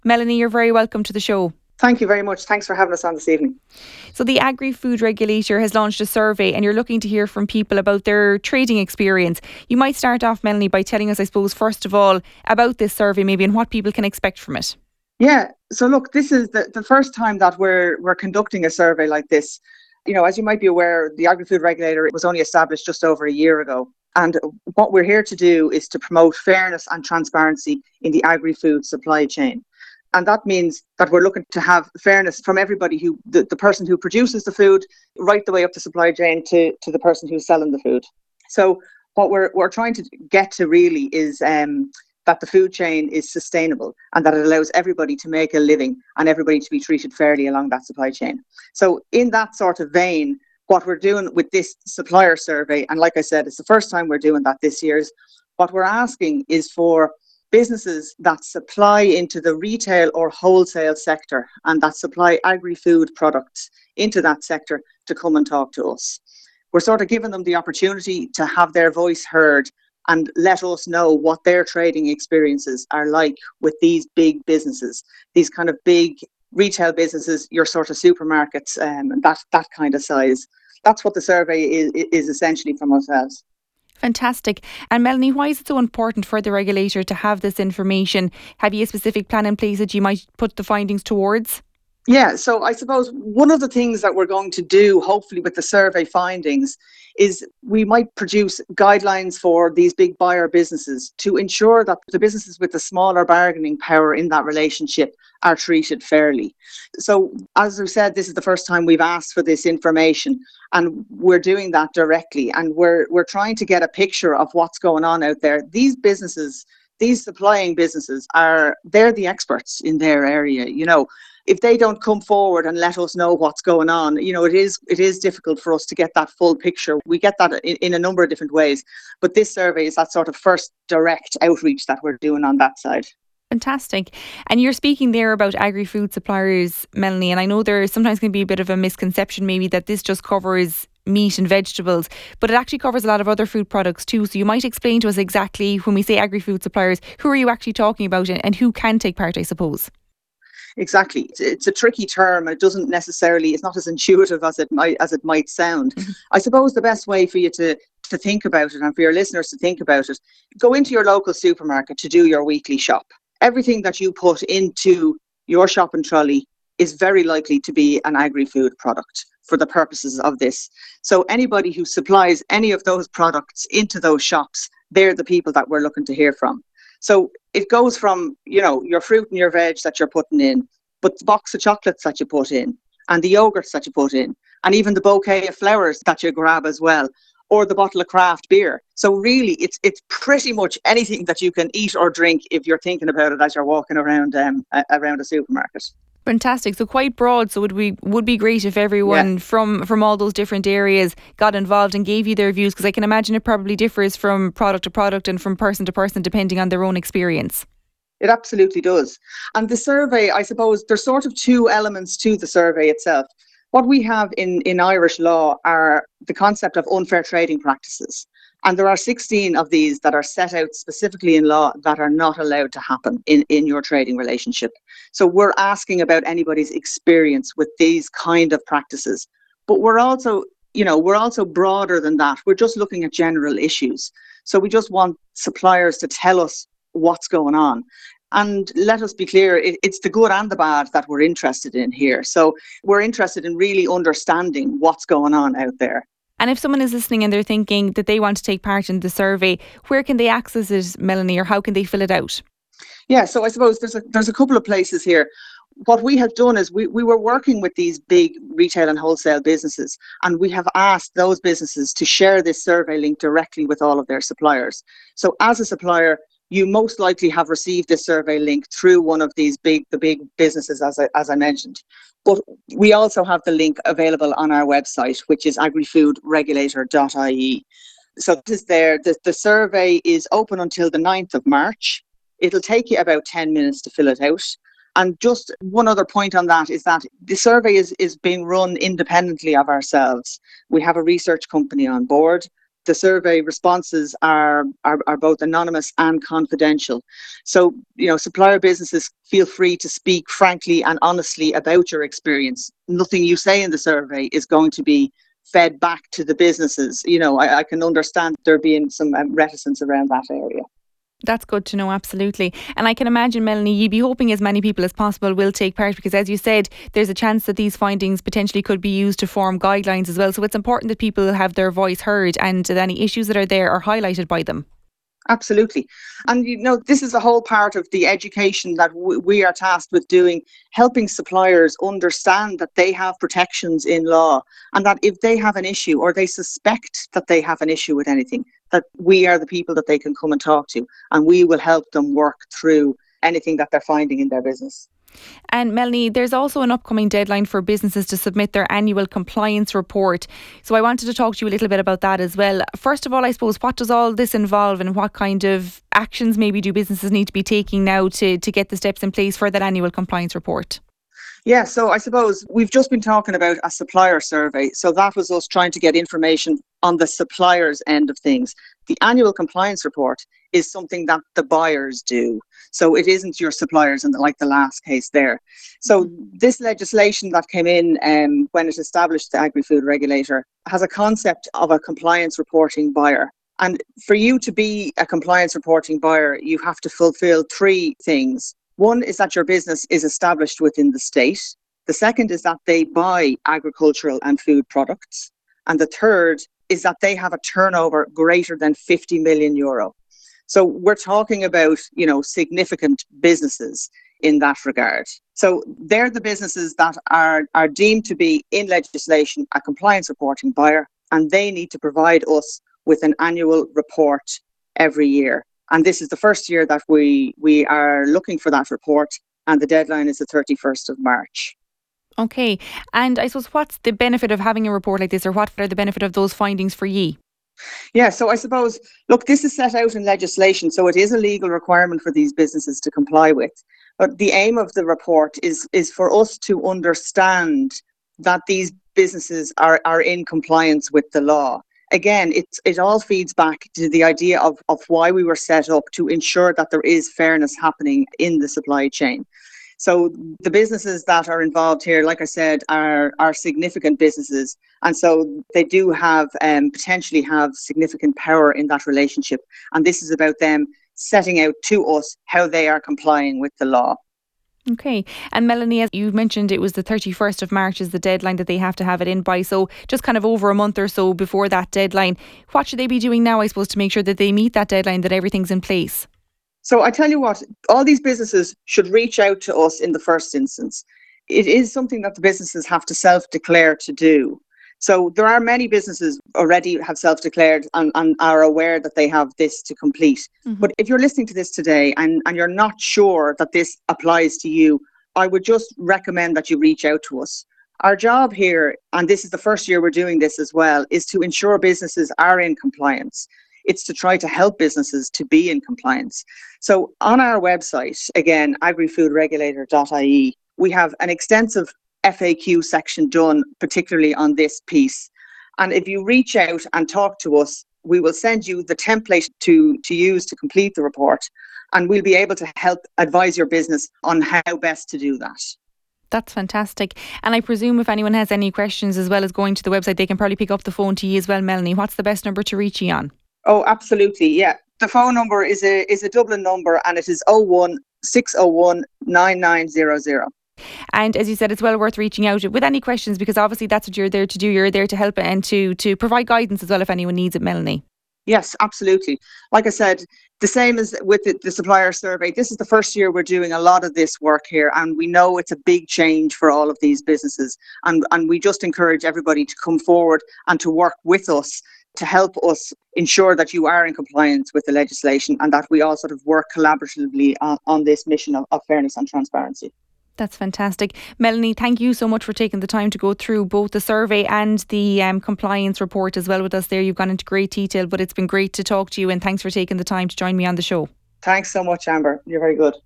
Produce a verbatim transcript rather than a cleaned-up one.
Melanie, you're very welcome to the show. Thank you very much. Thanks for having us on this evening. So the Agri-Food Regulator has launched a survey and you're looking to hear from people about their trading experience. You might start off, Melanie, by telling us, I suppose, first of all, about this survey maybe and what people can expect from it. Yeah, so look, this is the, the first time that we're we're conducting a survey like this. You know, as you might be aware, the Agri-Food Regulator was only established just over a year ago. And what we're here to do is to promote fairness and transparency in the agri-food supply chain. And that means that we're looking to have fairness from everybody who, the, the person who produces the food, right the way up the supply chain to, to the person who's selling the food. So what we're we're trying to get to really is um, that the food chain is sustainable and that it allows everybody to make a living and everybody to be treated fairly along that supply chain. So in that sort of vein, what we're doing with this supplier survey, and like I said, it's the first time we're doing that this year, is what we're asking is for businesses that supply into the retail or wholesale sector and that supply agri-food products into that sector to come and talk to us. We're sort of giving them the opportunity to have their voice heard and let us know what their trading experiences are like with these big businesses, these kind of big retail businesses, your sort of supermarkets, um, and that, that kind of size. That's what the survey is, is essentially from ourselves. Fantastic. And Melanie, why is it so important for the regulator to have this information? Have you a specific plan in place that you might put the findings towards? Yeah, so I suppose one of the things that we're going to do, hopefully with the survey findings, is we might produce guidelines for these big buyer businesses to ensure that the businesses with the smaller bargaining power in that relationship are treated fairly. So as I said, this is the first time we've asked for this information and we're doing that directly, and we're we're trying to get a picture of what's going on out there. These businesses, these supplying businesses, are they're the experts in their area, you know. If they don't come forward and let us know what's going on, you know, it is it is difficult for us to get that full picture. We get that in, in a number of different ways. But this survey is that sort of first direct outreach that we're doing on that side. Fantastic. And you're speaking there about agri-food suppliers, Melanie, and I know there sometimes can be a bit of a misconception maybe that this just covers meat and vegetables, but it actually covers a lot of other food products too. So you might explain to us exactly, when we say agri-food suppliers, who are you actually talking about and, and who can take part, I suppose? Exactly. It's, it's a tricky term. It doesn't necessarily, it's not as intuitive as it might as it might sound. Mm-hmm. I suppose the best way for you to, to think about it and for your listeners to think about it, go into your local supermarket to do your weekly shop. Everything that you put into your shopping trolley is very likely to be an agri-food product for the purposes of this. So anybody who supplies any of those products into those shops, they're the people that we're looking to hear from. So it goes from, you know, your fruit and your veg that you're putting in, but the box of chocolates that you put in, and the yogurts that you put in, and even the bouquet of flowers that you grab as well, or the bottle of craft beer. So really, it's it's pretty much anything that you can eat or drink if you're thinking about it as you're walking around um, around a supermarket. Fantastic. So quite broad. So it would be, would be great if everyone yeah. from, from all those different areas got involved and gave you their views, because I can imagine it probably differs from product to product and from person to person depending on their own experience. It absolutely does. And the survey, I suppose, there's sort of two elements to the survey itself. What we have in, in Irish law are the concept of unfair trading practices. And there are sixteen of these that are set out specifically in law that are not allowed to happen in, in your trading relationship. So we're asking about anybody's experience with these kind of practices. But we're also, you know, we're also broader than that. We're just looking at general issues. So we just want suppliers to tell us what's going on. And let us be clear, it, it's the good and the bad that we're interested in here. So we're interested in really understanding what's going on out there. And if someone is listening and they're thinking that they want to take part in the survey, where can they access it, Melanie, or how can they fill it out? Yeah, so I suppose there's a, there's a couple of places here. What we have done is we, we were working with these big retail and wholesale businesses, and we have asked those businesses to share this survey link directly with all of their suppliers. So as a supplier, you most likely have received this survey link through one of these big, the big businesses, as I, as I mentioned. But we also have the link available on our website, which is agri food regulator dot I E. So this is there. The, the survey is open until the ninth of March. It'll take you about ten minutes to fill it out. And just one other point on that is that the survey is, is being run independently of ourselves. We have a research company on board. The survey responses are, are, are both anonymous and confidential. So, you know, supplier businesses feel free to speak frankly and honestly about your experience. Nothing you say in the survey is going to be fed back to the businesses. You know, I, I can understand there being some um, reticence around that area. That's good to know, absolutely. And I can imagine, Melanie, you'd be hoping as many people as possible will take part because, as you said, there's a chance that these findings potentially could be used to form guidelines as well. So it's important that people have their voice heard and that any issues that are there are highlighted by them. Absolutely. And, you know, this is a whole part of the education that w- we are tasked with doing, helping suppliers understand that they have protections in law and that if they have an issue or they suspect that they have an issue with anything, that we are the people that they can come and talk to and we will help them work through anything that they're finding in their business. And Melanie, there's also an upcoming deadline for businesses to submit their annual compliance report. So I wanted to talk to you a little bit about that as well. First of all, I suppose, what does all this involve and what kind of actions maybe do businesses need to be taking now to, to get the steps in place for that annual compliance report? Yeah, so I suppose we've just been talking about a supplier survey. So that was us trying to get information on the supplier's end of things. The annual compliance report is something that the buyers do. So it isn't your suppliers in the, like the last case there. So this legislation that came in um, when it established the Agri-Food Regulator has a concept of a compliance reporting buyer. And for you to be a compliance reporting buyer, you have to fulfill three things. One is that your business is established within the state. The second is that they buy agricultural and food products. And the third is that they have a turnover greater than fifty million euro. So we're talking about, you know, significant businesses in that regard. So they're the businesses that are, are deemed to be in legislation a compliance reporting buyer, and they need to provide us with an annual report every year. And this is the first year that we, we are looking for that report, and the deadline is the thirty-first of March. Okay. And I suppose, what's the benefit of having a report like this, or what are the benefit of those findings for ye? Yeah, so I suppose, look, this is set out in legislation, so it is a legal requirement for these businesses to comply with. But the aim of the report is, is for us to understand that these businesses are, are in compliance with the law. Again, it, it all feeds back to the idea of, of why we were set up, to ensure that there is fairness happening in the supply chain. So the businesses that are involved here, like I said, are, are significant businesses. And so they do have, um, potentially have significant power in that relationship. And this is about them setting out to us how they are complying with the law. Okay. And Melanie, as you mentioned, it was the thirty-first of March is the deadline that they have to have it in by. So just kind of over a month or so before that deadline. What should they be doing now, I suppose, to make sure that they meet that deadline, that everything's in place? So I tell you what, all these businesses should reach out to us in the first instance. It is something that the businesses have to self-declare to do. So there are many businesses already have self-declared and, and are aware that they have this to complete. Mm-hmm. But if you're listening to this today and, and you're not sure that this applies to you, I would just recommend that you reach out to us. Our job here, and this is the first year we're doing this as well, is to ensure businesses are in compliance. It's to try to help businesses to be in compliance. So on our website, again, agri food regulator dot I E, we have an extensive F A Q section done, particularly on this piece. And if you reach out and talk to us, we will send you the template to, to use to complete the report. And we'll be able to help advise your business on how best to do that. That's fantastic. And I presume if anyone has any questions as well as going to the website, they can probably pick up the phone to you as well, Melanie. What's the best number to reach you on? Oh, absolutely. Yeah. The phone number is a is a Dublin number, and it is oh one six oh one nine nine zero zero. And as you said, it's well worth reaching out with any questions, because obviously that's what you're there to do. You're there to help and to to provide guidance as well if anyone needs it, Melanie. Yes, absolutely. Like I said, the same as with the, the supplier survey, this is the first year we're doing a lot of this work here, and we know it's a big change for all of these businesses. And, and we just encourage everybody to come forward and to work with us to help us ensure that you are in compliance with the legislation and that we all sort of work collaboratively on, on this mission of, of fairness and transparency. That's fantastic. Melanie, thank you so much for taking the time to go through both the survey and the um, compliance report as well with us there. You've gone into great detail, but it's been great to talk to you, and thanks for taking the time to join me on the show. Thanks so much, Amber. You're very good.